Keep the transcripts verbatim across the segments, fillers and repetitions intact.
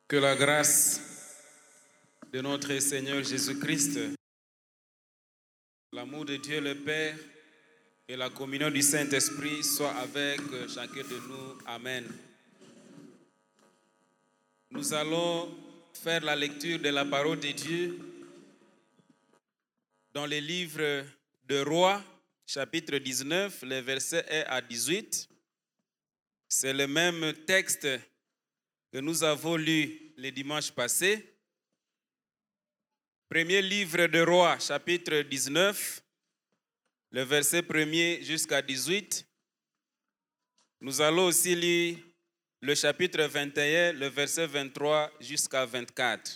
Que la grâce de notre Seigneur Jésus-Christ, l'amour de Dieu le Père et la communion du Saint-Esprit soient avec chacun de nous. Amen. Nous allons faire la lecture de la parole de Dieu dans le livre de Rois, chapitre dix-neuf, les versets un à dix-huit. C'est le même texte que nous avons lu le dimanche passé. Premier livre de Rois, chapitre dix-neuf, le verset premier jusqu'à dix-huit. Nous allons aussi lire le chapitre vingt et un, le verset vingt-trois jusqu'à vingt-quatre.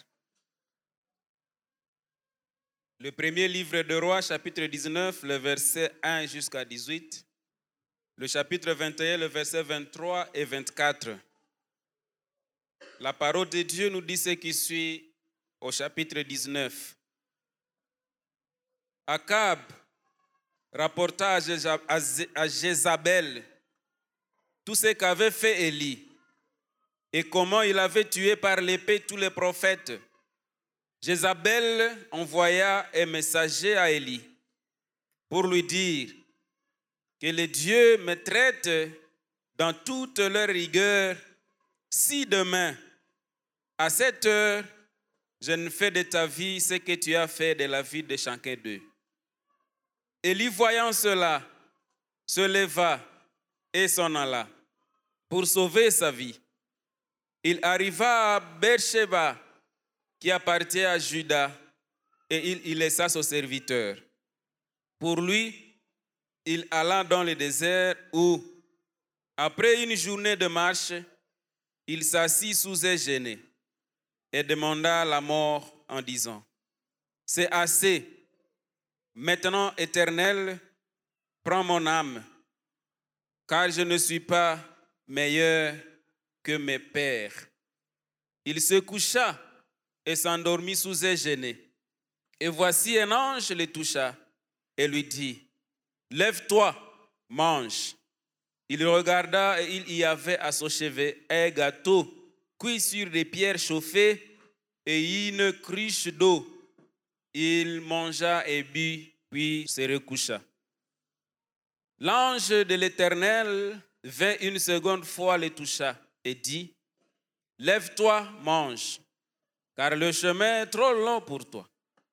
Le premier livre de Rois, chapitre dix-neuf, le verset un jusqu'à dix-huit. Le chapitre vingt et un, le verset vingt-trois et vingt-quatre. La parole de Dieu nous dit ce qui suit au chapitre dix-neuf. Akab rapporta à Jézabel tout ce qu'avait fait Élie et comment il avait tué par l'épée tous les prophètes. Jézabel envoya un messager à Élie pour lui dire que les dieux me traitent dans toute leur rigueur si demain, à cette heure, je ne fais de ta vie ce que tu as fait de la vie de chacun d'eux. Élie, voyant cela, se leva et s'en alla pour sauver sa vie. Il arriva à Beersheba, qui appartient à Juda, et il y laissa son serviteur. Pour lui, il alla dans le désert où, après une journée de marche, il s'assit sous un genêt et demanda la mort en disant: c'est assez. Maintenant, Éternel, prends mon âme, car je ne suis pas meilleur que mes pères. Il se coucha et s'endormit sous un genêt. Et voici un ange le toucha et lui dit: lève-toi, mange. Il regarda et il y avait à son chevet un gâteau cuit sur des pierres chauffées et une cruche d'eau. Il mangea et but, puis se recoucha. L'ange de l'Éternel vint une seconde fois le toucha et dit: lève-toi, mange, car le chemin est trop long pour toi.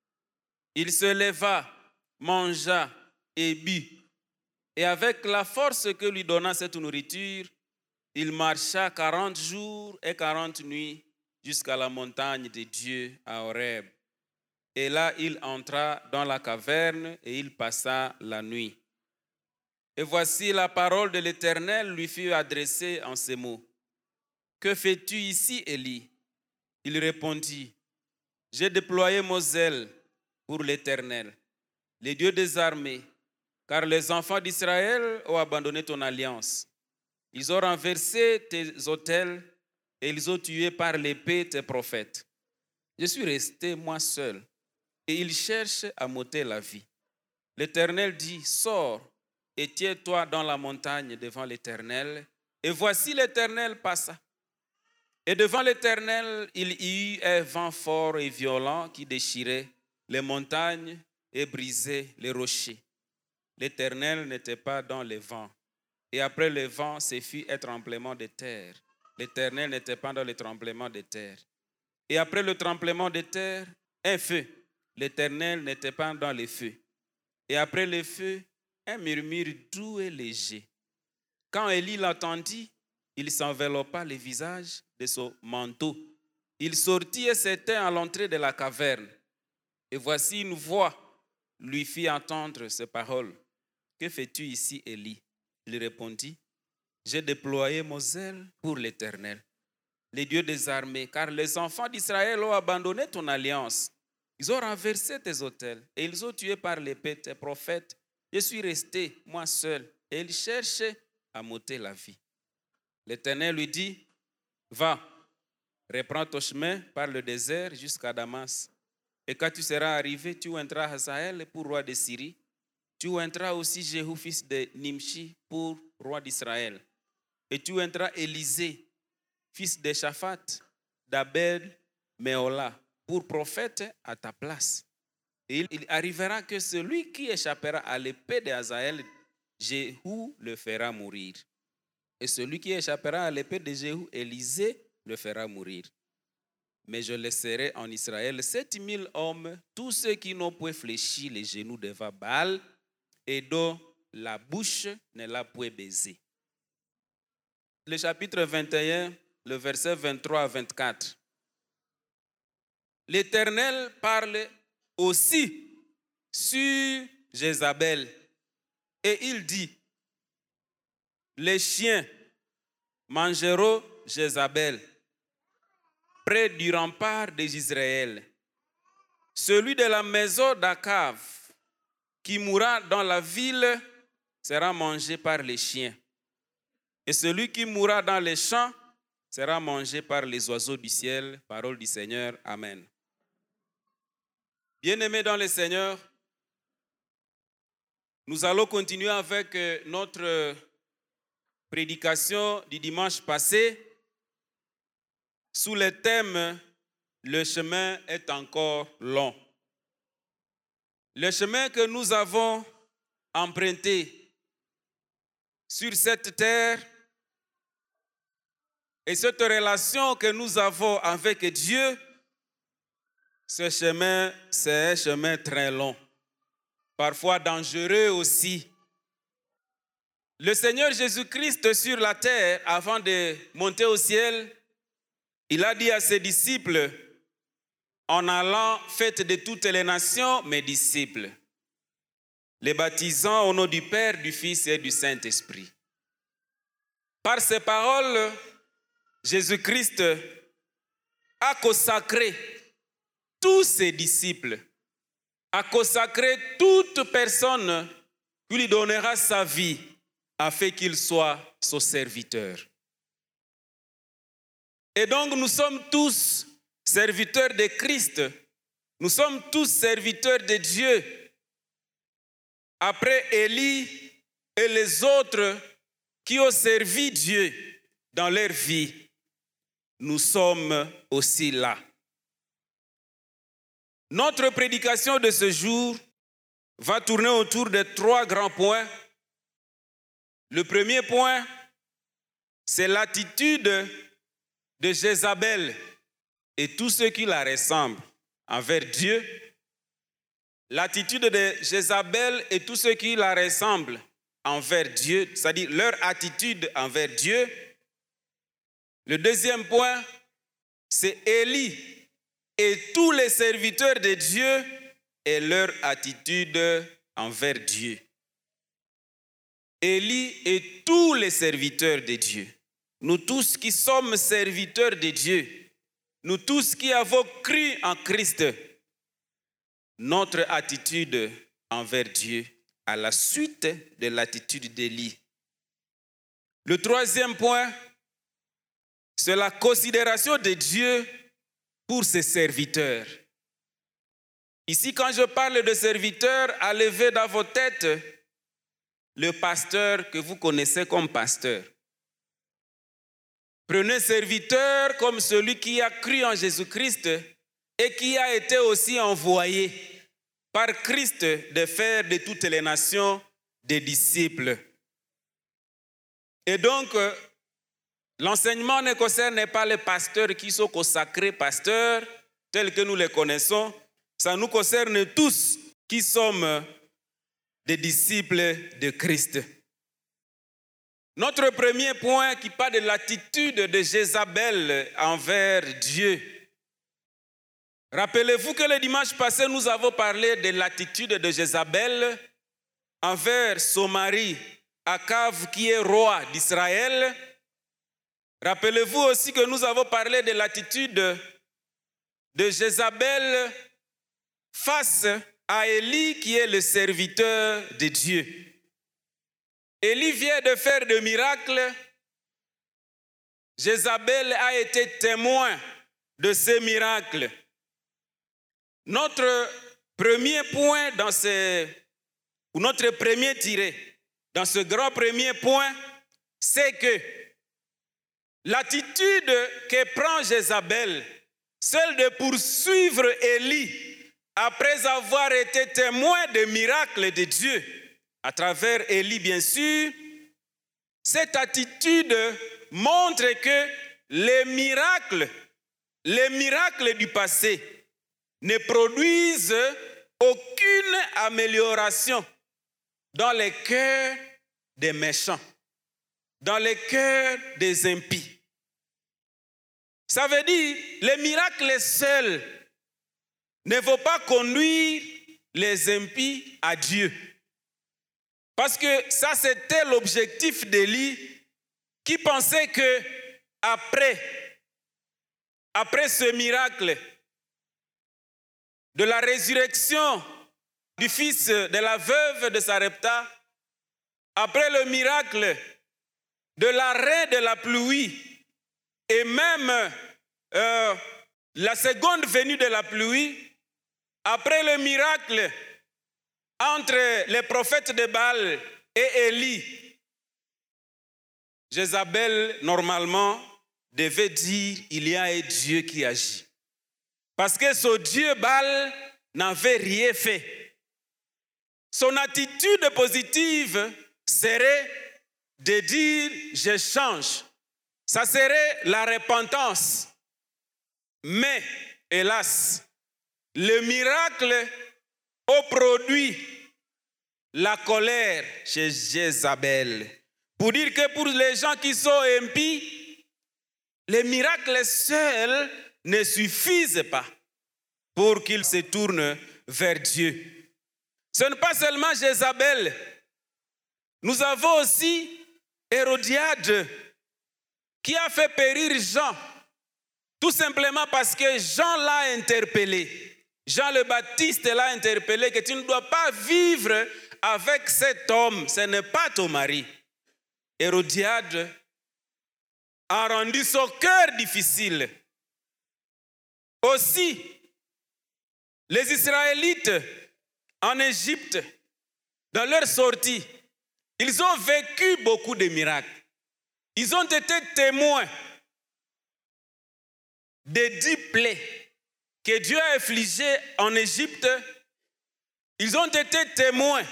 Il se leva, mangea et but. Et avec la force que lui donna cette nourriture, il marcha quarante jours et quarante nuits jusqu'à la montagne de Dieu à Horeb. Et là, il entra dans la caverne et il passa la nuit. Et voici la parole de l'Éternel lui fut adressée en ces mots: que fais-tu ici, Élie? Il répondit: j'ai déployé mon zèle pour l'Éternel, les dieux des armées, car les enfants d'Israël ont abandonné ton alliance. Ils ont renversé tes autels et ils ont tué par l'épée tes prophètes. Je suis resté moi seul et ils cherchent à m'ôter la vie. L'Éternel dit: sors et tiens-toi dans la montagne devant l'Éternel. Et voici l'Éternel passa. Et devant l'Éternel, il y eut un vent fort et violent qui déchirait les montagnes et brisait les rochers. L'Éternel n'était pas dans les vents. Et après le vent, ce fut un tremblement de terre. L'Éternel n'était pas dans le tremblement de terre. Et après le tremblement de terre, un feu. L'Éternel n'était pas dans le feu. Et après le feu, un murmure doux et léger. Quand Élie l'entendit, il s'enveloppa le visage de son manteau. Il sortit et s'éteint à l'entrée de la caverne. Et voici une voix lui fit entendre ces paroles: que fais-tu ici, Élie? Il répondit: j'ai déployé mon zèle pour l'Éternel, les dieux des armées, car les enfants d'Israël ont abandonné ton alliance. Ils ont renversé tes autels et ils ont tué par l'épée tes prophètes. Je suis resté, moi seul, et ils cherchaient à m'ôter la vie. L'Éternel lui dit: va, reprends ton chemin par le désert jusqu'à Damas. Et quand tu seras arrivé, tu oindras Hazaël pour roi de Syrie. Tu oindras aussi Jéhu, fils de Nimshi, pour roi d'Israël. Et tu oindras Élisée, fils de Shaphat, d'Abel Méhola pour prophète à ta place. Et il arrivera que celui qui échappera à l'épée d'Hazaël, Jéhu le fera mourir. Et celui qui échappera à l'épée de Jéhu, Élisée, le fera mourir. Mais je laisserai en Israël sept mille hommes, tous ceux qui n'ont point fléchi les genoux devant Baal et dont la bouche ne l'a point baisé. Le chapitre vingt et un, le verset vingt-trois à vingt-quatre. L'Éternel parle aussi sur Jézabel et il dit, les chiens mangeront Jézabel près du rempart d'Israël. Celui de la maison d'Achav qui mourra dans la ville sera mangé par les chiens. Et celui qui mourra dans les champs sera mangé par les oiseaux du ciel. Parole du Seigneur. Amen. Bien-aimés dans le Seigneur, nous allons continuer avec notre prédication du dimanche passé sous le thème « Le chemin est encore long ». Le chemin que nous avons emprunté sur cette terre et cette relation que nous avons avec Dieu, ce chemin, c'est un chemin très long, parfois dangereux aussi. Le Seigneur Jésus-Christ sur la terre, avant de monter au ciel, il a dit à ses disciples, en allant, faites de toutes les nations mes disciples, les baptisant au nom du Père, du Fils et du Saint-Esprit. Par ces paroles, Jésus-Christ a consacré tous ses disciples, a consacré toute personne qui lui donnera sa vie afin qu'il soit son serviteur. Et donc nous sommes tous serviteurs de Christ, nous sommes tous serviteurs de Dieu. Après Élie et les autres qui ont servi Dieu dans leur vie, nous sommes aussi là. Notre prédication de ce jour va tourner autour de trois grands points. Le premier point, c'est l'attitude de Jézabel et tous ceux qui la ressemblent envers Dieu. L'attitude de Jézabel et tous ceux qui la ressemblent envers Dieu, c'est-à-dire leur attitude envers Dieu. Le deuxième point, c'est Élie et tous les serviteurs de Dieu et leur attitude envers Dieu. Élie et tous les serviteurs de Dieu. Nous tous qui sommes serviteurs de Dieu, nous tous qui avons cru en Christ, notre attitude envers Dieu à la suite de l'attitude d'Élie. Le troisième point, c'est la considération de Dieu pour ses serviteurs. Ici, quand je parle de serviteurs, enlevez dans vos têtes le pasteur que vous connaissez comme pasteur. Prenez serviteur comme celui qui a cru en Jésus-Christ et qui a été aussi envoyé par Christ de faire de toutes les nations des disciples. Et donc, l'enseignement ne concerne pas les pasteurs qui sont consacrés pasteurs, tels que nous les connaissons. Ça nous concerne tous qui sommes des disciples de Christ. Notre premier point qui parle de l'attitude de Jézabel envers Dieu. Rappelez-vous que le dimanche passé, nous avons parlé de l'attitude de Jézabel envers son mari, Achav, qui est roi d'Israël. Rappelez-vous aussi que nous avons parlé de l'attitude de Jézabel face à Élie, qui est le serviteur de Dieu. Élie vient de faire des miracles. Jézabel a été témoin de ces miracles. Notre premier point dans ce, ou notre premier tiré dans ce grand premier point, c'est que L'attitude que prend Jézabel, celle de poursuivre Élie après avoir été témoin des miracles de Dieu, à travers Élie bien sûr, cette attitude montre que les miracles, les miracles du passé ne produisent aucune amélioration dans les cœurs des méchants, dans les cœurs des impies. Ça veut dire, les miracles seuls ne vont pas conduire les impies à Dieu. Parce que ça, c'était l'objectif d'Élie, qui pensait que après, après ce miracle de la résurrection du fils de la veuve de Sarepta, après le miracle de l'arrêt de la pluie, et même euh, la seconde venue de la pluie, après le miracle entre les prophètes de Baal et Élie, Jézabel, normalement, devait dire il y a un Dieu qui agit. Parce que ce Dieu Baal n'avait rien fait. Son attitude positive serait de dire je change. Ça serait la repentance. Mais, hélas, le miracle a produit la colère chez Jézabel. Pour dire que pour les gens qui sont impies, les miracles seuls ne suffisent pas pour qu'ils se tournent vers Dieu. Ce n'est pas seulement Jézabel. Nous avons aussi Hérodiade qui a fait périr Jean, tout simplement parce que Jean l'a interpellé. Jean le Baptiste l'a interpellé que tu ne dois pas vivre avec cet homme, ce n'est pas ton mari. Hérodiade a rendu son cœur difficile. Aussi, les Israélites en Égypte, dans leur sortie, ils ont vécu beaucoup de miracles. Ils ont été témoins des dix plaies que Dieu a infligées en Égypte. Ils ont été témoins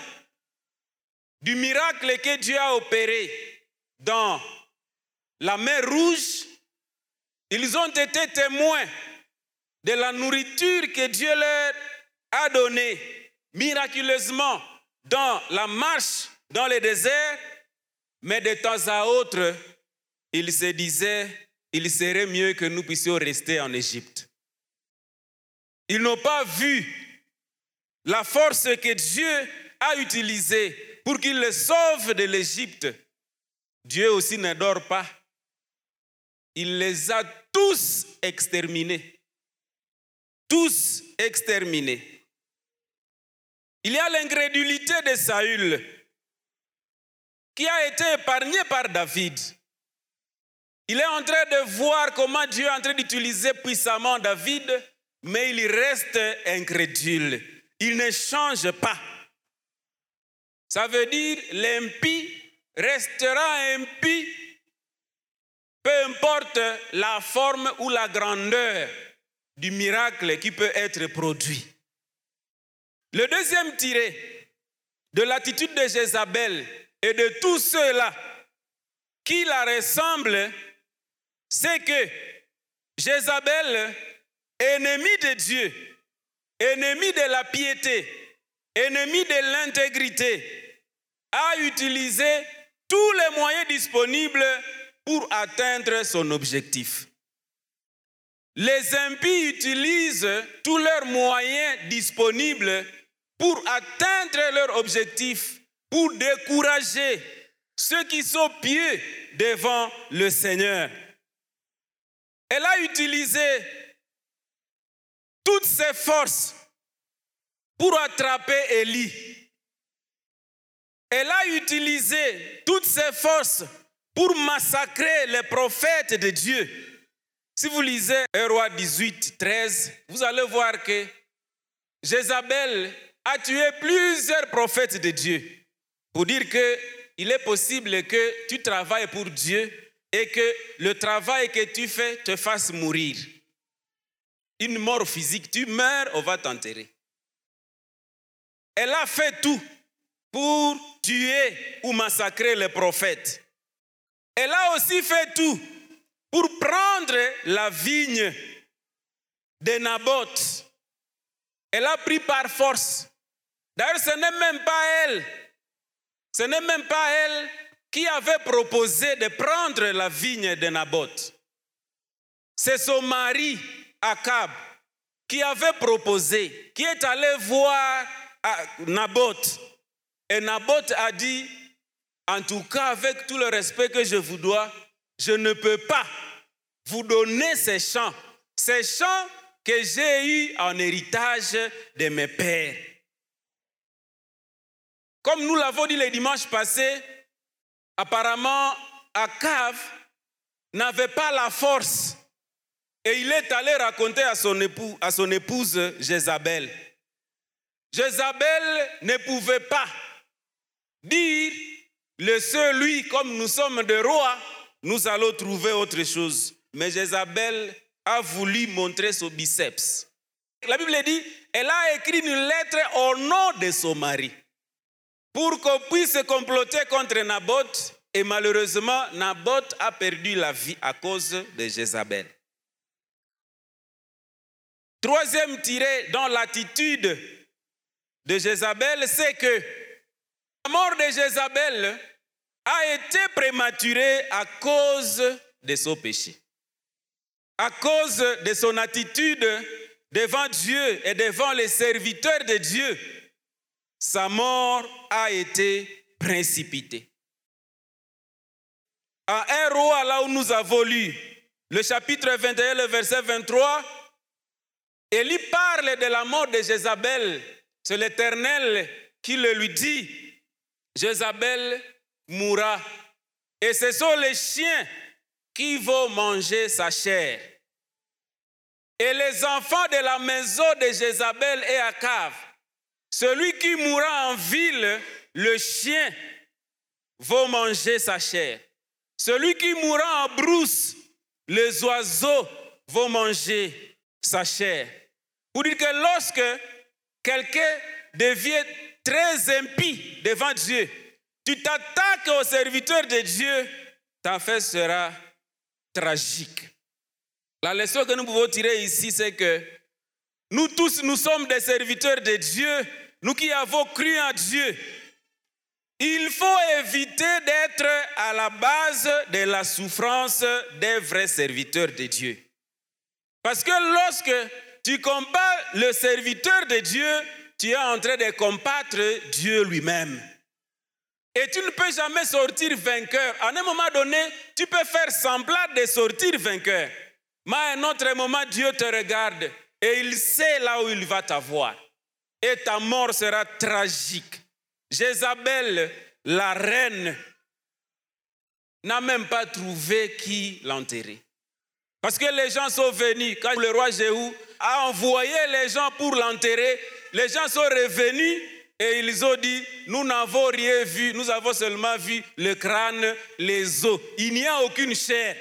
du miracle que Dieu a opéré dans la mer Rouge. Ils ont été témoins de la nourriture que Dieu leur a donnée miraculeusement dans la marche dans le désert. Mais de temps à autre, ils se disaient, il serait mieux que nous puissions rester en Égypte. Ils n'ont pas vu la force que Dieu a utilisée pour qu'ils les sauvent de l'Égypte. Dieu aussi ne dort pas. Il les a tous exterminés. Tous exterminés. Il y a l'incrédulité de Saül qui a été épargné par David. Il est en train de voir comment Dieu est en train d'utiliser puissamment David, mais il reste incrédule. Il ne change pas. Ça veut dire l'impie restera impie, peu importe la forme ou la grandeur du miracle qui peut être produit. Le deuxième tiré de l'attitude de Jézabel et de tous ceux-là qui la ressemblent, c'est que Jézabel, ennemie de Dieu, ennemie de la piété, ennemie de l'intégrité, a utilisé tous les moyens disponibles pour atteindre son objectif. Les impies utilisent tous leurs moyens disponibles pour atteindre leur objectif, pour décourager ceux qui sont pieux devant le Seigneur. Elle a utilisé toutes ses forces pour attraper Élie. Elle a utilisé toutes ses forces pour massacrer les prophètes de Dieu. Si vous lisez un roi dix-huit, treize, vous allez voir que Jézabel a tué plusieurs prophètes de Dieu. Pour dire qu'il est possible que tu travailles pour Dieu, et que le travail que tu fais te fasse mourir. Une mort physique, tu meurs, on va t'enterrer. Elle a fait tout pour tuer ou massacrer les prophètes. Elle a aussi fait tout pour prendre la vigne de Naboth. Elle a pris par force. D'ailleurs, ce n'est même pas elle. Ce n'est même pas elle qui avait proposé de prendre la vigne de Naboth. C'est son mari, Akab, qui avait proposé, qui est allé voir Naboth. Et Naboth a dit, en tout cas, avec tout le respect que je vous dois, je ne peux pas vous donner ces champs. Ces champs que j'ai eus en héritage de mes pères. Comme nous l'avons dit le dimanche passé, apparemment, Akab n'avait pas la force. Et il est allé raconter à son, époux, à son épouse Jézabel. Jézabel ne pouvait pas dire, le seul lui, comme nous sommes des rois, nous allons trouver autre chose. Mais Jézabel a voulu montrer son biceps. La Bible dit, elle a écrit une lettre au nom de son mari pour qu'on puisse comploter contre Naboth. Et malheureusement, Naboth a perdu la vie à cause de Jézabel. Troisième tiré dans l'attitude de Jézabel, c'est que la mort de Jézabel a été prématurée à cause de son péché. À cause de son attitude devant Dieu et devant les serviteurs de Dieu, sa mort a été précipitée. En un roi, là où nous avons lu, le chapitre vingt et un, le verset vingt-trois, Élie parle de la mort de Jézabel. C'est l'Éternel qui le lui dit. Jézabel mourra. Et ce sont les chiens qui vont manger sa chair. Et les enfants de la maison de Jézabel et Akab, celui qui mourra en ville, le chien va manger sa chair. Celui qui mourra en brousse, les oiseaux vont manger sa chair. Pour dire que lorsque quelqu'un devient très impie devant Dieu, tu t'attaques aux serviteurs de Dieu, ta fin sera tragique. La leçon que nous pouvons tirer ici, c'est que nous tous, nous sommes des serviteurs de Dieu, nous qui avons cru en Dieu. Il faut éviter d'être à la base de la souffrance des vrais serviteurs de Dieu. Parce que lorsque tu combats le serviteur de Dieu, tu es en train de combattre Dieu lui-même. Et tu ne peux jamais sortir vainqueur. À un moment donné, tu peux faire semblant de sortir vainqueur. Mais à un autre moment, Dieu te regarde et il sait là où il va t'avoir. Et ta mort sera tragique. Jézabel, la reine, n'a même pas trouvé qui l'enterrer. Parce que les gens sont venus, quand le roi Jéhu a envoyé les gens pour l'enterrer, les gens sont revenus et ils ont dit, nous n'avons rien vu, nous avons seulement vu le crâne, les os. Il n'y a aucune chair.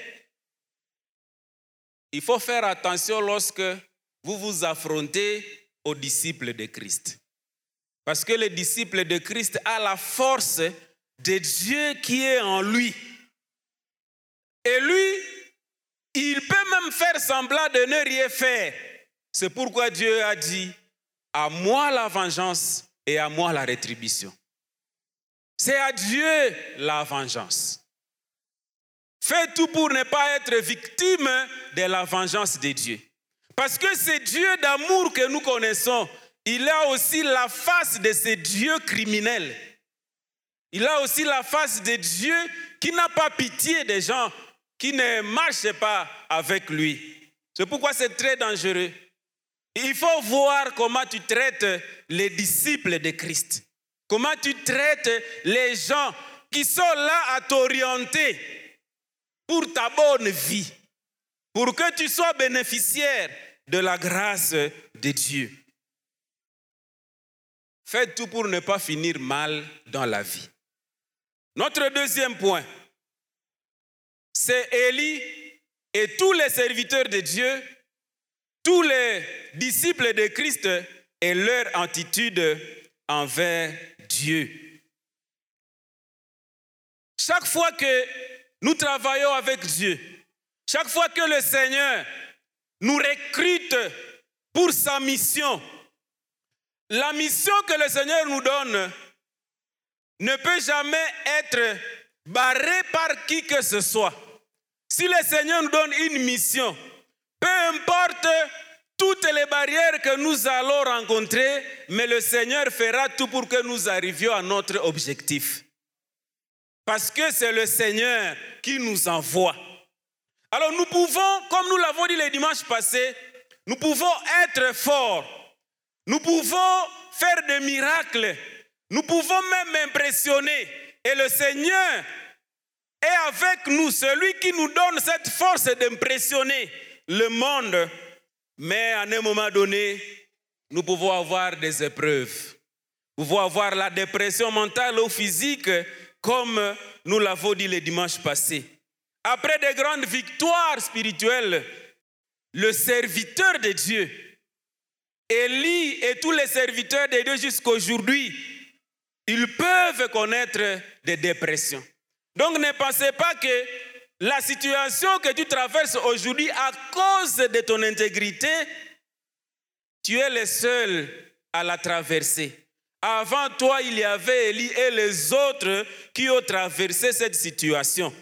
Il faut faire attention lorsque vous vous affrontez aux disciples de Christ. Parce que le disciple de Christ a la force de Dieu qui est en lui. Et lui, il peut même faire semblant de ne rien faire. C'est pourquoi Dieu a dit, à moi la vengeance et à moi la rétribution. C'est à Dieu la vengeance. Fais tout pour ne pas être victime de la vengeance de Dieu. Parce que c'est Dieu d'amour que nous connaissons. Il a aussi la face de ce Dieu criminel. Il a aussi la face de Dieu qui n'a pas pitié des gens qui ne marchent pas avec lui. C'est pourquoi c'est très dangereux. Il faut voir comment tu traites les disciples de Christ. Comment tu traites les gens qui sont là à t'orienter pour ta bonne vie, pour que tu sois bénéficiaire de la grâce de Dieu. Faites tout pour ne pas finir mal dans la vie. Notre deuxième point, c'est Élie et tous les serviteurs de Dieu, tous les disciples de Christ et leur attitude envers Dieu. Chaque fois que nous travaillons avec Dieu, chaque fois que le Seigneur nous recrute pour sa mission, la mission que le Seigneur nous donne ne peut jamais être barrée par qui que ce soit. Si le Seigneur nous donne une mission, peu importe toutes les barrières que nous allons rencontrer, mais le Seigneur fera tout pour que nous arrivions à notre objectif. Parce que c'est le Seigneur qui nous envoie. Alors nous pouvons, comme nous l'avons dit le dimanche passé, nous pouvons être forts. Nous pouvons faire des miracles. Nous pouvons même impressionner. Et le Seigneur est avec nous, celui qui nous donne cette force d'impressionner le monde. Mais à un moment donné, nous pouvons avoir des épreuves. Nous pouvons avoir la dépression mentale ou physique, comme nous l'avons dit le dimanche passé. Après de grandes victoires spirituelles, le serviteur de Dieu, Élie et tous les serviteurs de Dieu jusqu'à aujourd'hui, ils peuvent connaître des dépressions. Donc ne pensez pas que la situation que tu traverses aujourd'hui à cause de ton intégrité, tu es le seul à la traverser. Avant toi, il y avait Élie et les autres qui ont traversé cette situation.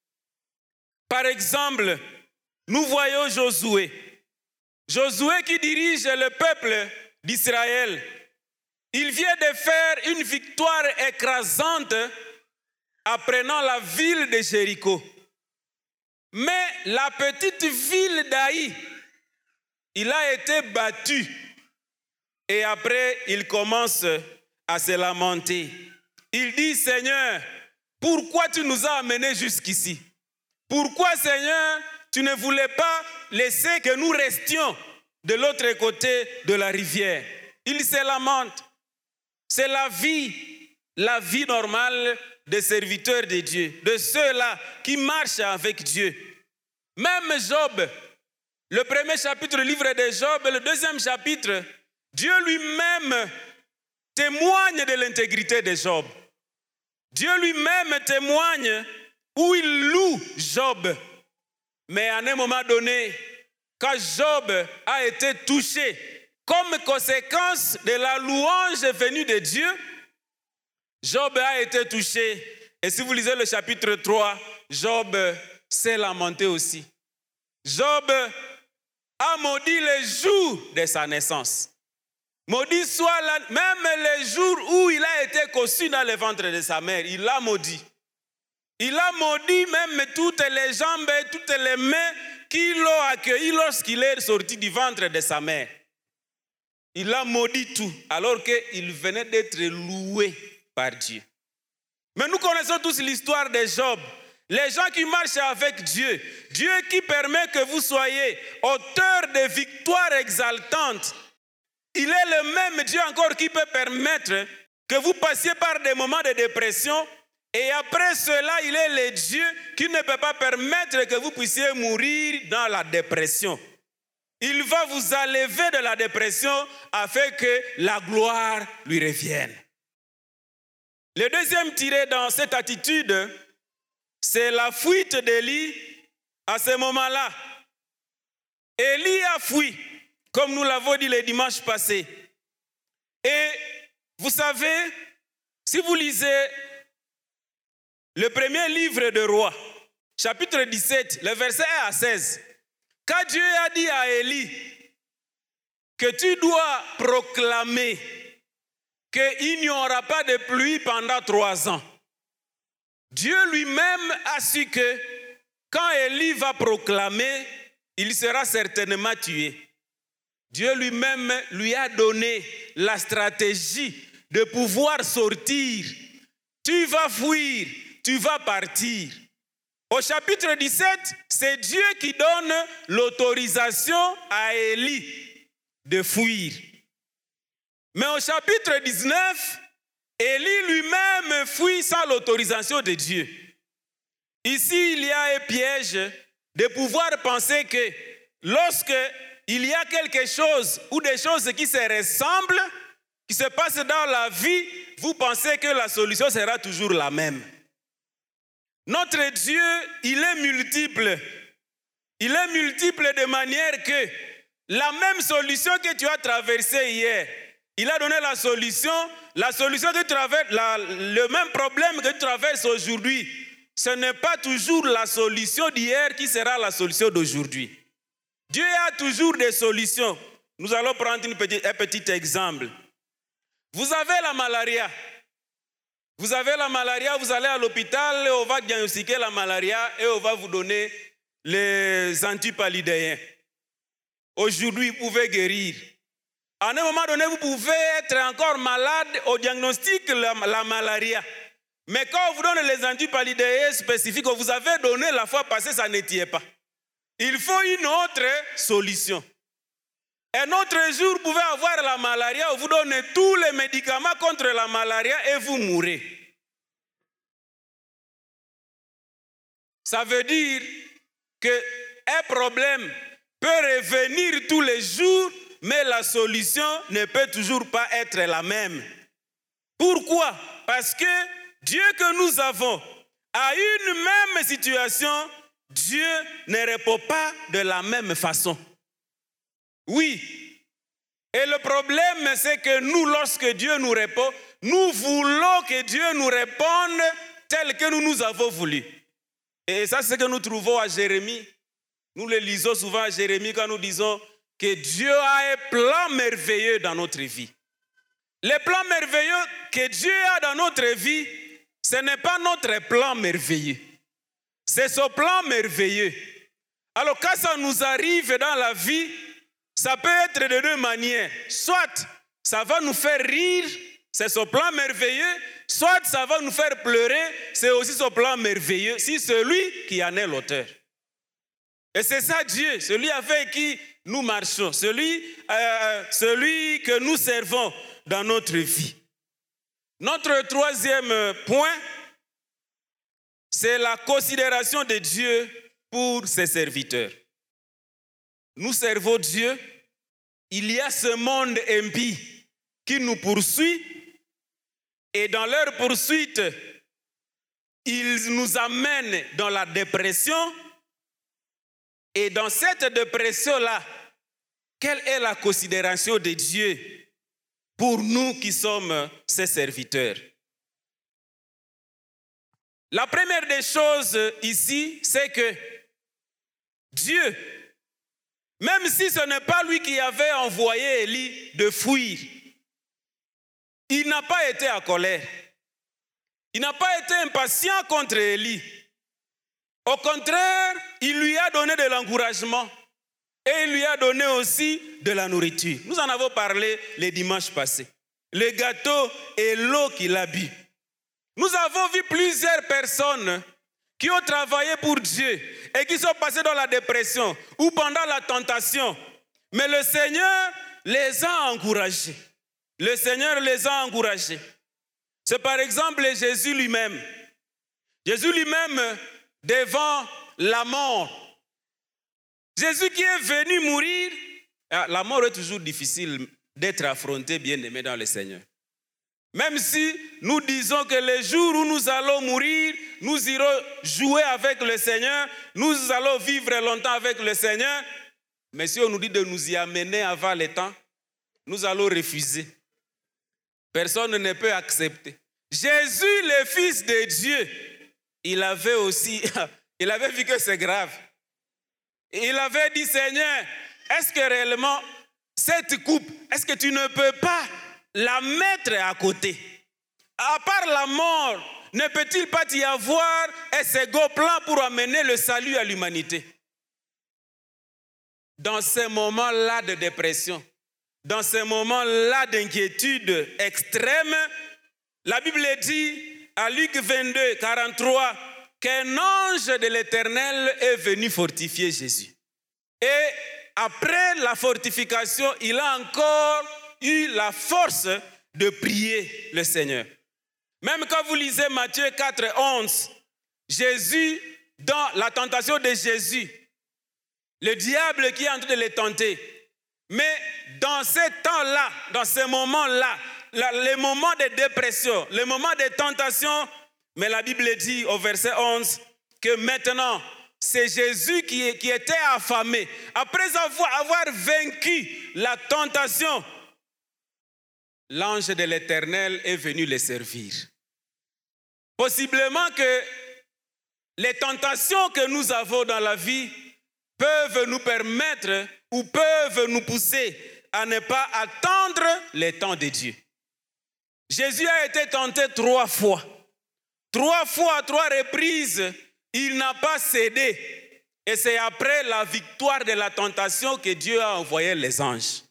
Par exemple, nous voyons Josué. Josué qui dirige le peuple d'Israël. Il vient de faire une victoire écrasante en prenant la ville de Jéricho. Mais la petite ville d'Aï, il a été battu. Et après, il commence à se lamenter. Il dit, Seigneur, pourquoi tu nous as amenés jusqu'ici? Pourquoi, Seigneur, tu ne voulais pas laisser que nous restions de l'autre côté de la rivière? Il se lamente. C'est la vie, la vie normale des serviteurs de Dieu, de ceux-là qui marchent avec Dieu. Même Job, le premier chapitre du livre de Job, le deuxième chapitre, Dieu lui-même témoigne de l'intégrité de Job. Dieu lui-même témoigne où il loue Job. Mais à un moment donné, quand Job a été touché, comme conséquence de la louange venue de Dieu, Job a été touché. Et si vous lisez le chapitre trois, Job s'est lamenté aussi. Job a maudit les jours de sa naissance. Maudit soit la, même les jours où il a été conçu dans le ventre de sa mère, il l'a maudit. Il a maudit même toutes les jambes et toutes les mains qui l'ont accueilli lorsqu'il est sorti du ventre de sa mère. Il a maudit tout, alors qu'il venait d'être loué par Dieu. Mais nous connaissons tous l'histoire de Job. Les gens qui marchent avec Dieu, Dieu qui permet que vous soyez auteur de victoires exaltantes. Il est le même Dieu encore qui peut permettre que vous passiez par des moments de dépression. Et après cela, il est le Dieu qui ne peut pas permettre que vous puissiez mourir dans la dépression. Il va vous enlever de la dépression afin que la gloire lui revienne. Le deuxième tiré dans cette attitude, c'est la fuite d'Élie à ce moment-là. Élie a fui, comme nous l'avons dit le dimanche passé. Et vous savez, si vous lisez le premier livre de Rois, chapitre dix-sept, le verset un à seize, quand Dieu a dit à Élie que tu dois proclamer qu'il n'y aura pas de pluie pendant trois ans, Dieu lui-même a su que quand Élie va proclamer, il sera certainement tué. Dieu lui-même lui a donné la stratégie de pouvoir sortir. Tu vas fuir, tu vas partir. Au chapitre dix-sept, c'est Dieu qui donne l'autorisation à Élie de fuir. Mais au chapitre dix-neuf, Élie lui-même fuit sans l'autorisation de Dieu. Ici, il y a un piège de pouvoir penser que lorsque il y a quelque chose ou des choses qui se ressemblent, qui se passent dans la vie, vous pensez que la solution sera toujours la même. Notre Dieu, il est multiple. Il est multiple de manière que la même solution que tu as traversée hier, il a donné la solution, la solution que tu traverses, la, le même problème que tu traverses aujourd'hui, ce n'est pas toujours la solution d'hier qui sera la solution d'aujourd'hui. Dieu a toujours des solutions. Nous allons prendre une petite, un petit exemple. Vous avez la malaria. Vous avez la malaria, vous allez à l'hôpital, on va diagnostiquer la malaria et on va vous donner les antipaludéens. Aujourd'hui, vous pouvez guérir. À un moment donné, vous pouvez être encore malade au diagnostic de la, la malaria. Mais quand on vous donne les antipaludéens spécifiques que vous avez donné la fois passée, ça ne tient pas. Il faut une autre solution. Un autre jour, vous pouvez avoir la malaria, on vous donne tous les médicaments contre la malaria et vous mourrez. Ça veut dire qu'un problème peut revenir tous les jours, mais la solution ne peut toujours pas être la même. Pourquoi? Parce que Dieu que nous avons, à une même situation, Dieu ne répond pas de la même façon. Oui. Et le problème, c'est que nous, lorsque Dieu nous répond, nous voulons que Dieu nous réponde tel que nous nous avons voulu. Et ça, c'est ce que nous trouvons à Jérémie. Nous le lisons souvent à Jérémie quand nous disons que Dieu a un plan merveilleux dans notre vie. Le plan merveilleux que Dieu a dans notre vie, ce n'est pas notre plan merveilleux. C'est son plan merveilleux. Alors quand ça nous arrive dans la vie, ça peut être de deux manières. Soit ça va nous faire rire, c'est son plan merveilleux, soit ça va nous faire pleurer, c'est aussi son plan merveilleux, si celui qui en est l'auteur. Et c'est ça Dieu, celui avec qui nous marchons, celui, euh, celui que nous servons dans notre vie. Notre troisième point, c'est la considération de Dieu pour ses serviteurs. Nous servons Dieu. Il y a ce monde impie qui nous poursuit et dans leur poursuite, ils nous amènent dans la dépression. Et dans cette dépression-là, quelle est la considération de Dieu pour nous qui sommes ses serviteurs? La première des choses ici, c'est que Dieu, même si ce n'est pas lui qui avait envoyé Élie de fuir, il n'a pas été en colère. Il n'a pas été impatient contre Élie. Au contraire, il lui a donné de l'encouragement et il lui a donné aussi de la nourriture. Nous en avons parlé les dimanches passés. Le gâteau et l'eau qu'il a bu. Nous avons vu plusieurs personnes qui ont travaillé pour Dieu et qui sont passées dans la dépression ou pendant la tentation. Mais le Seigneur les a encouragés. Le Seigneur les a encouragés. C'est par exemple Jésus lui-même. Jésus lui-même, devant la mort. Jésus qui est venu mourir. La mort est toujours difficile d'être affrontée, bien aimé dans le Seigneur. Même si nous disons que le jour où nous allons mourir, nous irons jouer avec le Seigneur, nous allons vivre longtemps avec le Seigneur, mais si on nous dit de nous y amener avant le temps, nous allons refuser. Personne ne peut accepter. Jésus, le Fils de Dieu, il avait aussi, il avait vu que c'est grave. Il avait dit, Seigneur, est-ce que réellement cette coupe, est-ce que tu ne peux pas la mettre à côté? À part la mort, ne peut-il pas y avoir un second plan pour amener le salut à l'humanité? Dans ces moments-là de dépression, dans ces moments-là d'inquiétude extrême, la Bible dit à Luc vingt-deux, quarante-trois, qu'un ange de l'Éternel est venu fortifier Jésus. Et après la fortification, il a encore eu la force de prier le Seigneur. Même quand vous lisez Matthieu quatre, onze, Jésus dans la tentation de Jésus, le diable qui est en train de les tenter. Mais dans ce temps-là, dans ce moment-là, les moments de dépression, les moments de tentation, mais la Bible dit au verset onze que maintenant, c'est Jésus qui, qui était affamé. Après avoir, avoir vaincu la tentation, l'ange de l'Éternel est venu les servir. Possiblement que les tentations que nous avons dans la vie peuvent nous permettre ou peuvent nous pousser à ne pas attendre les temps de Dieu. Jésus a été tenté trois fois. Trois fois, à trois reprises, il n'a pas cédé. Et c'est après la victoire de la tentation que Dieu a envoyé les anges.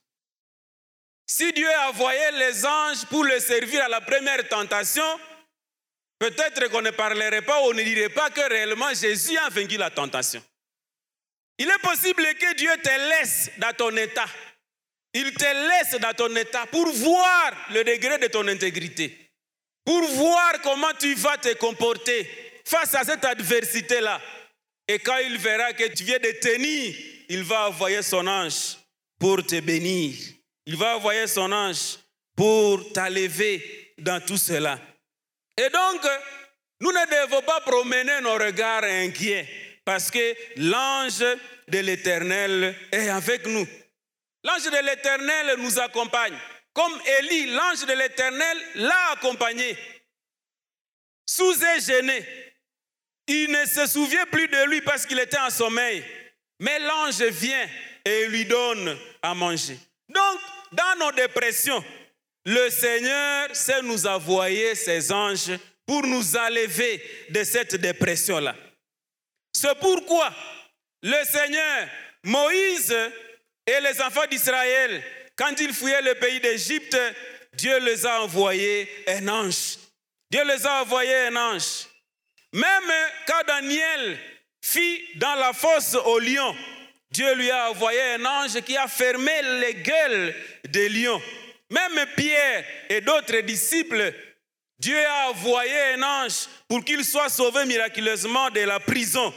Si Dieu a envoyé les anges pour le servir à la première tentation, peut-être qu'on ne parlerait pas ou on ne dirait pas que réellement Jésus a vaincu la tentation. Il est possible que Dieu te laisse dans ton état. Il te laisse dans ton état pour voir le degré de ton intégrité. Pour voir comment tu vas te comporter face à cette adversité-là. Et quand il verra que tu viens de tenir, il va envoyer son ange pour te bénir. Il va envoyer son ange pour t'enlever dans tout cela. Et donc, nous ne devons pas promener nos regards inquiets parce que l'ange de l'Éternel est avec nous. L'ange de l'Éternel nous accompagne. Comme Élie, l'ange de l'Éternel l'a accompagné. Sous-est gêné. Il ne se souvient plus de lui parce qu'il était en sommeil. Mais l'ange vient et lui donne à manger. Donc, dans nos dépressions, le Seigneur sait nous envoyer ses anges pour nous enlever de cette dépression-là. C'est pourquoi le Seigneur, Moïse et les enfants d'Israël, quand ils fouillaient le pays d'Égypte, Dieu les a envoyé un ange. Dieu les a envoyé un ange. Même quand Daniel fit dans la fosse au lion, Dieu lui a envoyé un ange qui a fermé les gueules des lions. Même Pierre et d'autres disciples, Dieu a envoyé un ange pour qu'ils soient sauvés miraculeusement de la prison.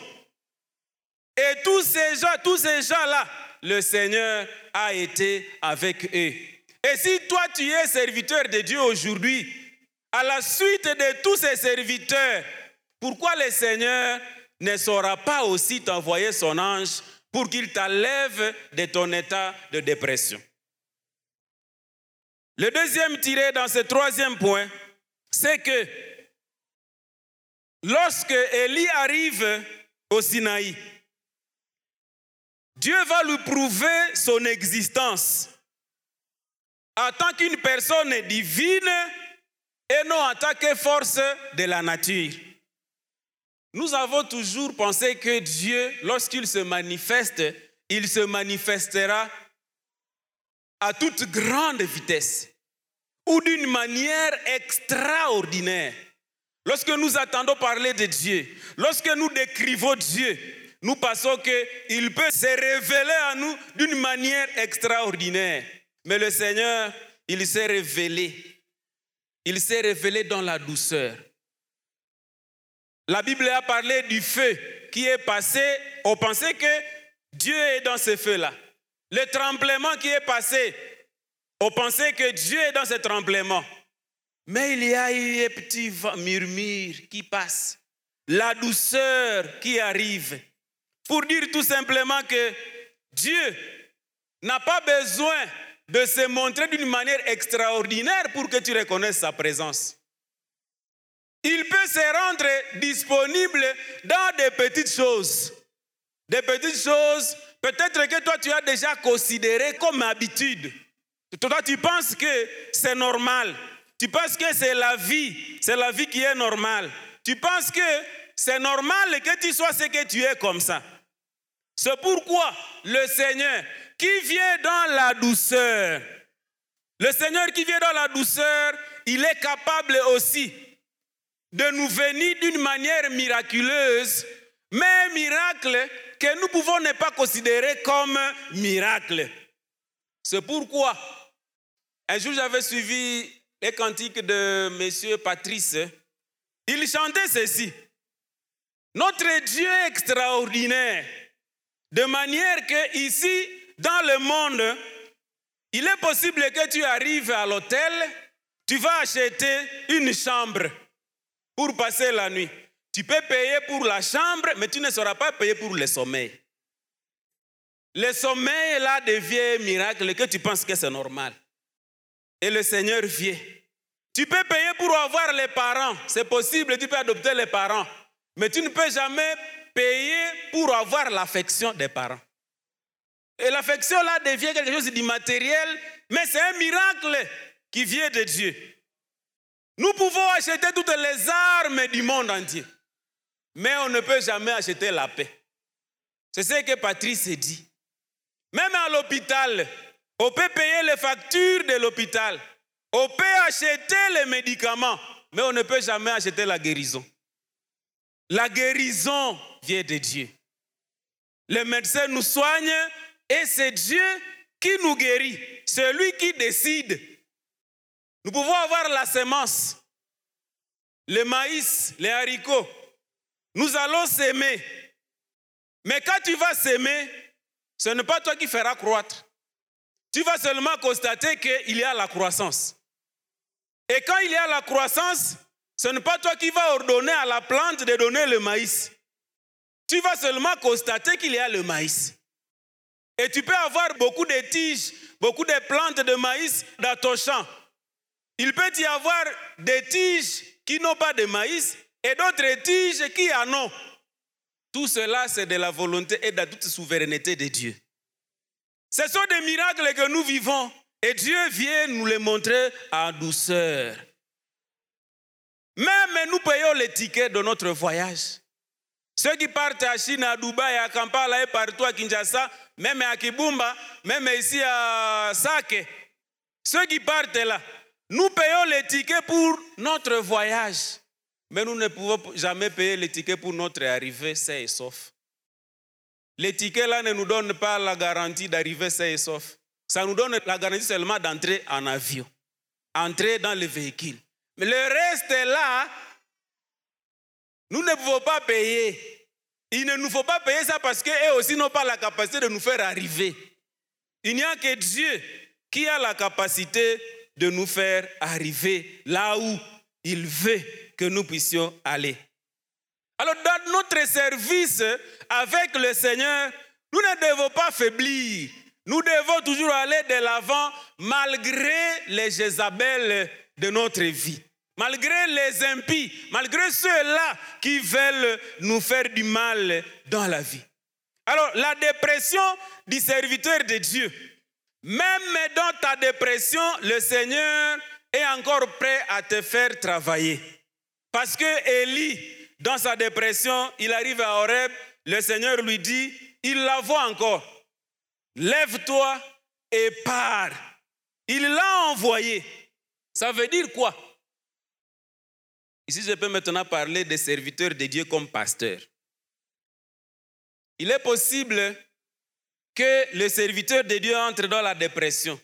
Et tous ces gens, tous ces gens-là, le Seigneur a été avec eux. Et si toi tu es serviteur de Dieu aujourd'hui, à la suite de tous ces serviteurs, pourquoi le Seigneur ne saura pas aussi t'envoyer son ange pour qu'il t'enlève de ton état de dépression? Le deuxième tiré dans ce troisième point, c'est que lorsque Élie arrive au Sinaï, Dieu va lui prouver son existence en tant qu'une personne divine et non en tant que force de la nature. Nous avons toujours pensé que Dieu, lorsqu'il se manifeste, il se manifestera à toute grande vitesse ou d'une manière extraordinaire. Lorsque nous attendons parler de Dieu, lorsque nous décrivons Dieu, nous pensons qu'il peut se révéler à nous d'une manière extraordinaire. Mais le Seigneur, il s'est révélé. Il s'est révélé dans la douceur. La Bible a parlé du feu qui est passé. On pensait que Dieu est dans ce feu-là. Le tremblement qui est passé, on pensait que Dieu est dans ce tremblement. Mais il y a eu un petit murmure qui passe. La douceur qui arrive. Pour dire tout simplement que Dieu n'a pas besoin de se montrer d'une manière extraordinaire pour que tu reconnaisses sa présence. Il peut se rendre disponible dans des petites choses. Des petites choses, peut-être que toi tu as déjà considéré comme habitude. Toi tu penses que c'est normal. Tu penses que c'est la vie. C'est la vie qui est normale. Tu penses que c'est normal que tu sois ce que tu es comme ça. C'est pourquoi le Seigneur qui vient dans la douceur, le Seigneur qui vient dans la douceur, il est capable aussi de nous venir d'une manière miraculeuse, mais un miracle que nous pouvons ne pas considérer comme miracle. C'est pourquoi, un jour j'avais suivi les cantiques de M. Patrice. Il chantait ceci. Notre Dieu est extraordinaire. De manière que ici, dans le monde, il est possible que tu arrives à l'hôtel, tu vas acheter une chambre pour passer la nuit. Tu peux payer pour la chambre, mais tu ne sauras pas payer pour le sommeil. Le sommeil là devient un miracle que tu penses que c'est normal. Et le Seigneur vient. Tu peux payer pour avoir les parents. C'est possible, tu peux adopter les parents. Mais tu ne peux jamais payer pour avoir l'affection des parents. Et l'affection là devient quelque chose d'immatériel, mais c'est un miracle qui vient de Dieu. Nous pouvons acheter toutes les armes du monde entier, mais on ne peut jamais acheter la paix. C'est ce que Patrice dit. Même à l'hôpital, on peut payer les factures de l'hôpital. On peut acheter les médicaments, mais on ne peut jamais acheter la guérison. La guérison vient de Dieu. Les médecins nous soignent et c'est Dieu qui nous guérit. C'est lui qui décide. Nous pouvons avoir la semence, le maïs, les haricots. Nous allons s'aimer. Mais quand tu vas s'aimer, ce n'est pas toi qui feras croître. Tu vas seulement constater qu'il y a la croissance. Et quand il y a la croissance, ce n'est pas toi qui vas ordonner à la plante de donner le maïs. Tu vas seulement constater qu'il y a le maïs. Et tu peux avoir beaucoup de tiges, beaucoup de plantes de maïs dans ton champ. Il peut y avoir des tiges qui n'ont pas de maïs et d'autres tiges qui en ont. Tout cela, c'est de la volonté et de la toute souveraineté de Dieu. Ce sont des miracles que nous vivons et Dieu vient nous les montrer en douceur. Même nous payons les tickets de notre voyage. Ceux qui partent à Chine, à Dubaï, à Kampala et partout à Kinshasa, même à Kibumba, même ici à Sake, ceux qui partent là, nous payons les tickets pour notre voyage. Mais nous ne pouvons jamais payer les tickets pour notre arrivée sain et sauf. Les tickets là ne nous donnent pas la garantie d'arriver sain et sauf. Ça nous donne la garantie seulement d'entrer en avion, entrer dans le véhicule. Mais le reste est là, nous ne pouvons pas payer. Il ne nous faut pas payer ça parce qu'eux aussi n'ont pas la capacité de nous faire arriver. Il n'y a que Dieu qui a la capacité de nous faire arriver là où il veut que nous puissions aller. Alors dans notre service avec le Seigneur, nous ne devons pas faiblir. Nous devons toujours aller de l'avant malgré les Jézabel de notre vie. Malgré les impies, malgré ceux-là qui veulent nous faire du mal dans la vie. Alors, la dépression du serviteur de Dieu, même dans ta dépression, le Seigneur est encore prêt à te faire travailler. Parce que Élie, dans sa dépression, il arrive à Horeb, le Seigneur lui dit, il la voit encore. Lève-toi et pars. Il l'a envoyé. Ça veut dire quoi? Ici, je peux maintenant parler des serviteurs de Dieu comme pasteurs. Il est possible que le serviteur de Dieu entre dans la dépression.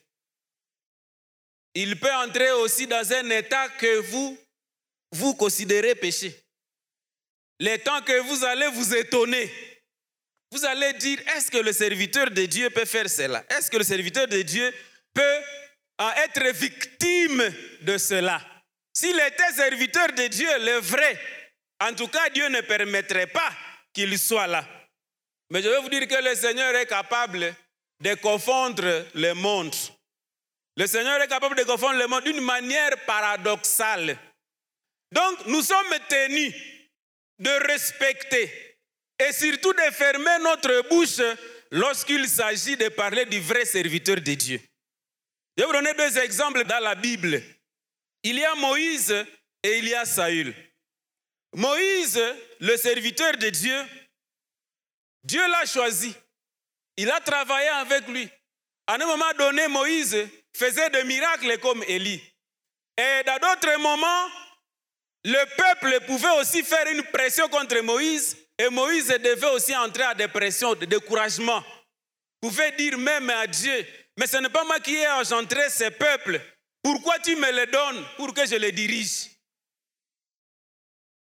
Il peut entrer aussi dans un état que vous, vous considérez péché. Le temps que vous allez vous étonner. Vous allez dire, est-ce que le serviteur de Dieu peut faire cela? Est-ce que le serviteur de Dieu peut être victime de cela? S'il était serviteur de Dieu, le vrai, en tout cas, Dieu ne permettrait pas qu'il soit là. Mais je veux vous dire que le Seigneur est capable de confondre le monde. Le Seigneur est capable de confondre le monde d'une manière paradoxale. Donc, nous sommes tenus de respecter et surtout de fermer notre bouche lorsqu'il s'agit de parler du vrai serviteur de Dieu. Je vais vous donner deux exemples dans la Bible. Il y a Moïse et il y a Saül. Moïse, le serviteur de Dieu, Dieu l'a choisi. Il a travaillé avec lui. À un moment donné, Moïse faisait des miracles comme Élie. Et dans d'autres moments, le peuple pouvait aussi faire une pression contre Moïse et Moïse devait aussi entrer en dépression, de découragement. Il pouvait dire même à Dieu, mais ce n'est pas moi qui ai engendré ces peuples. Pourquoi tu me les donnes pour que je les dirige?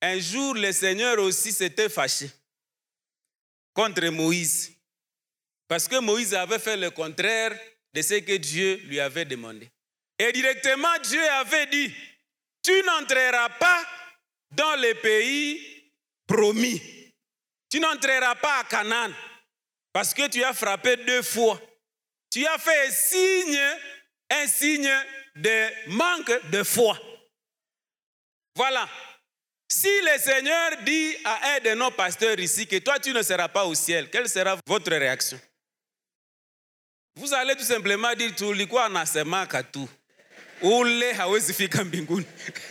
Un jour, le Seigneur aussi s'était fâché contre Moïse. Parce que Moïse avait fait le contraire de ce que Dieu lui avait demandé. Et directement, Dieu avait dit, tu n'entreras pas dans le pays promis. Tu n'entreras pas à Canaan parce que tu as frappé deux fois. Tu as fait un signe, un signe de manque de foi. Voilà. Si le Seigneur dit à un de nos pasteurs ici que toi tu ne seras pas au ciel, quelle sera votre réaction? Vous allez tout simplement dire tulikuwa nasema katu. Ule hawezi fika mbinguni.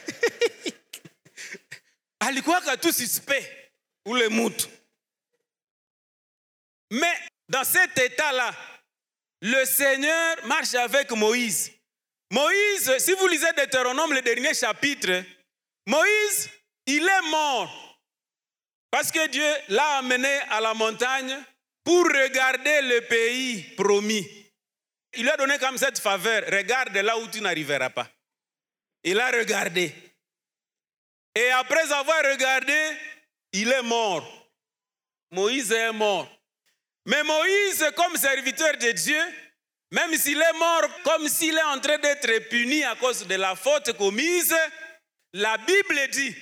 Alikuwa katu suspect ule mutu. Mais dans cet état-là, le Seigneur marche avec Moïse. Moïse, si vous lisez Deutéronome, le dernier chapitre, Moïse, il est mort. Parce que Dieu l'a amené à la montagne pour regarder le pays promis. Il lui a donné comme cette faveur, regarde là où tu n'arriveras pas. Il a regardé. Et après avoir regardé, il est mort. Moïse est mort. Mais Moïse, comme serviteur de Dieu, même s'il est mort, comme s'il est en train d'être puni à cause de la faute commise, la Bible dit,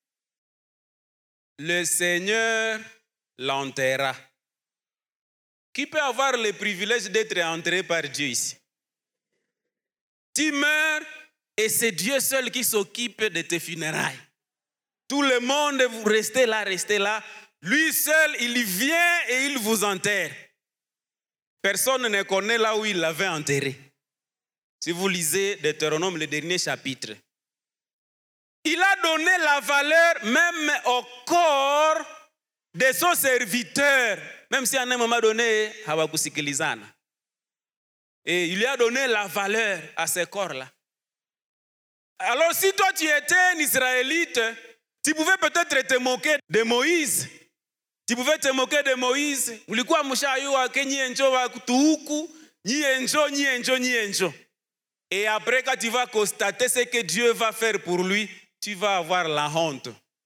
le Seigneur l'enterra. Qui peut avoir le privilège d'être enterré par Dieu ici? Tu meurs et c'est Dieu seul qui s'occupe de tes funérailles. Tout le monde, vous restez là, restez là. Lui seul, il vient et il vous enterre. Personne ne connaît là où il l'avait enterré. Si vous lisez Deutéronome, le dernier chapitre. Il a donné la valeur même au corps de son serviteur. Même si à un moment donné, hawakusikilizana. Et il lui a donné la valeur à ce corps-là. Alors si toi tu étais un Israélite, tu pouvais peut-être te moquer de Moïse. Tu pouvais te moquer de Moïse. Ulikuwa mshayua ke nyenjo wa kutuku, nyenjo nyenjo nyenjo. Et après quand tu vas constater ce que Dieu va faire pour lui, tu vas avoir la honte.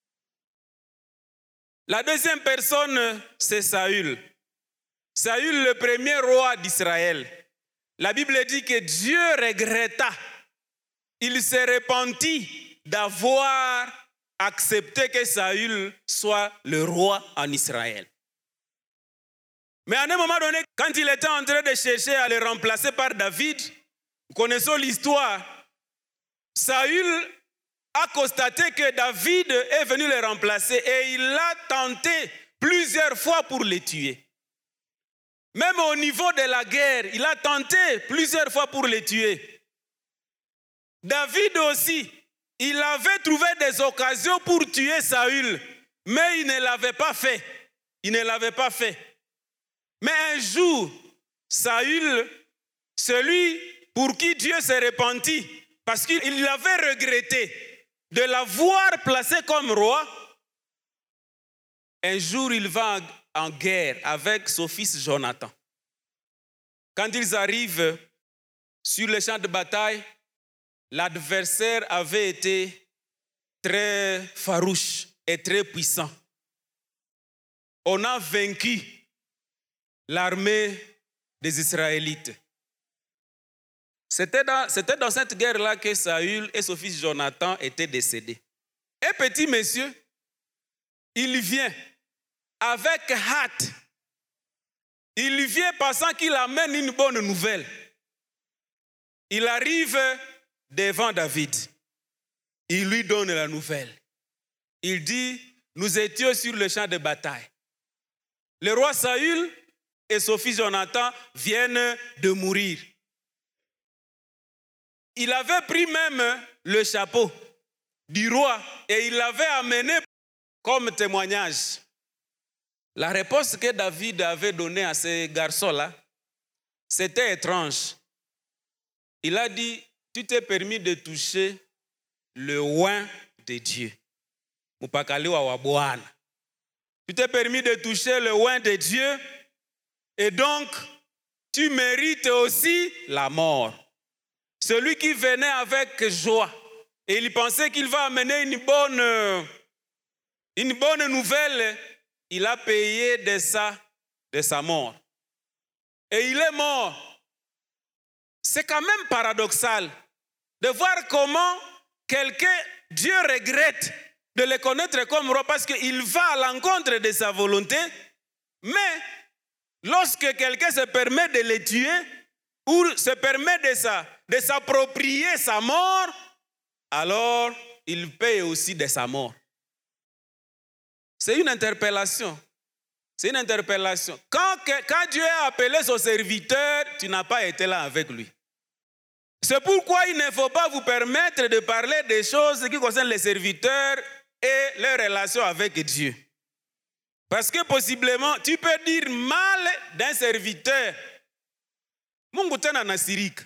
La deuxième personne, c'est Saül. Saül, le premier roi d'Israël. La Bible dit que Dieu regretta. Il se repentit d'avoir accepté que Saül soit le roi en Israël. Mais à un moment donné, quand il était en train de chercher à le remplacer par David, nous connaissons l'histoire, Saül a constaté que David est venu le remplacer et il l'a tenté plusieurs fois pour le tuer. Même au niveau de la guerre, il a tenté plusieurs fois pour le tuer. David aussi, il avait trouvé des occasions pour tuer Saül, mais il ne l'avait pas fait. Il ne l'avait pas fait. Mais un jour, Saül, celui pour qui Dieu s'est repenti, parce qu'il l'avait regretté de l'avoir placé comme roi, un jour il va en guerre avec son fils Jonathan. Quand ils arrivent sur le champ de bataille, l'adversaire avait été très farouche et très puissant. On a vaincu l'armée des Israélites. C'était dans, c'était dans cette guerre-là que Saül et son fils Jonathan étaient décédés. Un petit monsieur, il vient avec hâte. Il vient pensant qu'il amène une bonne nouvelle. Il arrive devant David. Il lui donne la nouvelle. Il dit, nous étions sur le champ de bataille. Le roi Saül et son fils Jonathan viennent de mourir. Il avait pris même le chapeau du roi et il l'avait amené comme témoignage. La réponse que David avait donnée à ce garçon-là, c'était étrange. Il a dit, tu t'es permis de toucher le oint de Dieu. Tu t'es permis de toucher le oint de Dieu et donc tu mérites aussi la mort. Celui qui venait avec joie et il pensait qu'il va amener une bonne Une bonne nouvelle, il a payé de sa, de sa mort. Et il est mort. C'est quand même paradoxal de voir comment quelqu'un, Dieu regrette de le connaître comme roi parce qu'il va à l'encontre de sa volonté, mais lorsque quelqu'un se permet de le tuer ou se permet de, sa, de s'approprier sa mort, alors il paye aussi de sa mort. C'est une interpellation. C'est une interpellation. Quand, quand Dieu a appelé son serviteur, tu n'as pas été là avec lui. C'est pourquoi il ne faut pas vous permettre de parler des choses qui concernent les serviteurs et leurs relations avec Dieu. Parce que possiblement, tu peux dire mal d'un serviteur. Mungu tena nasirik.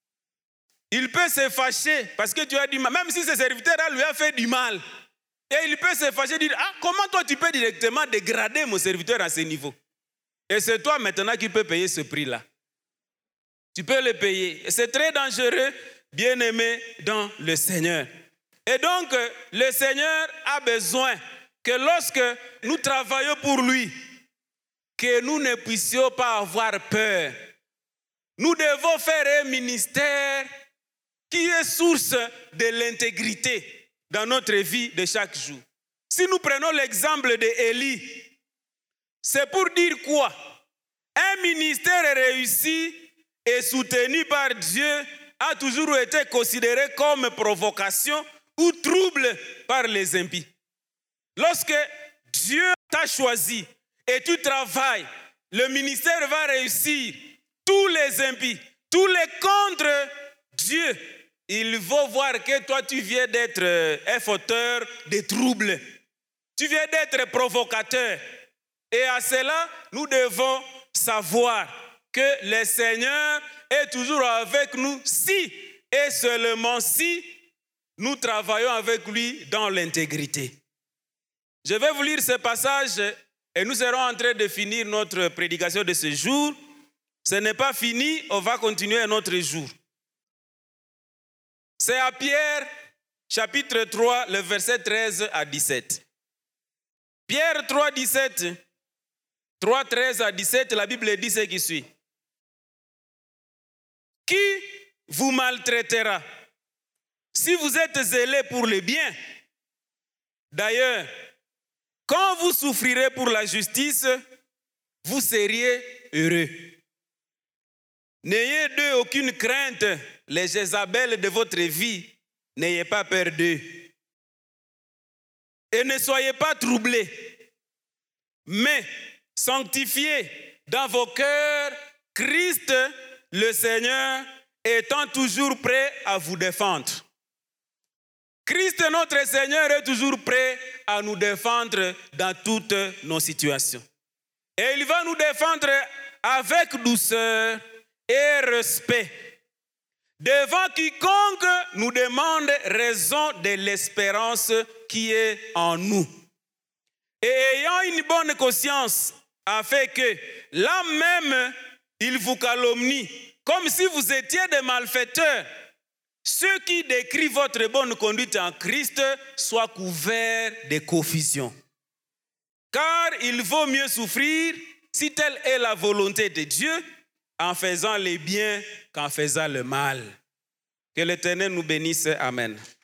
Il peut se fâcher parce que tu as dit mal, même si ce serviteur-là lui a fait du mal. Et il peut se fâcher et dire, ah, comment toi tu peux directement dégrader mon serviteur à ce niveau? Et c'est toi maintenant qui peux payer ce prix-là. Tu peux le payer. Et c'est très dangereux, bien-aimé dans le Seigneur. Et donc, le Seigneur a besoin que lorsque nous travaillons pour lui, que nous ne puissions pas avoir peur. Nous devons faire un ministère qui est source de l'intégrité dans notre vie de chaque jour. Si nous prenons l'exemple d'Élie, c'est pour dire quoi? Un ministère réussi et soutenu par Dieu a toujours été considéré comme provocation ou trouble par les impies. Lorsque Dieu t'a choisi et tu travailles, le ministère va réussir. Tous les impies, tous les contre Dieu, ils vont voir que toi tu viens d'être un fauteur de troubles. Tu viens d'être provocateur. Et à cela, nous devons savoir que le Seigneur est toujours avec nous si et seulement si nous travaillons avec lui dans l'intégrité. Je vais vous lire ce passage et nous serons en train de finir notre prédication de ce jour. Ce n'est pas fini, on va continuer un autre jour. C'est à Pierre, chapitre trois, le verset treize à dix-sept. Pierre trois, dix-sept, trois, treize à dix-sept, la Bible dit ce qui suit. Qui vous maltraitera si vous êtes zélé pour le bien? D'ailleurs, quand vous souffrirez pour la justice, vous seriez heureux. N'ayez d'eux aucune crainte, les Jézabel de votre vie, n'ayez pas peur d'eux. Et ne soyez pas troublés, mais sanctifiez dans vos cœurs Christ le Seigneur, étant toujours prêt à vous défendre. Christ notre Seigneur est toujours prêt à nous défendre dans toutes nos situations. Et il va nous défendre avec douceur et respect devant quiconque nous demande raison de l'espérance qui est en nous. Et ayant une bonne conscience, afin que là même, il vous calomnie, comme si vous étiez des malfaiteurs. Ceux qui décrivent votre bonne conduite en Christ soient couverts de confusion. Car il vaut mieux souffrir, si telle est la volonté de Dieu, en faisant le bien qu'en faisant le mal. Que l'Éternel nous bénisse. Amen.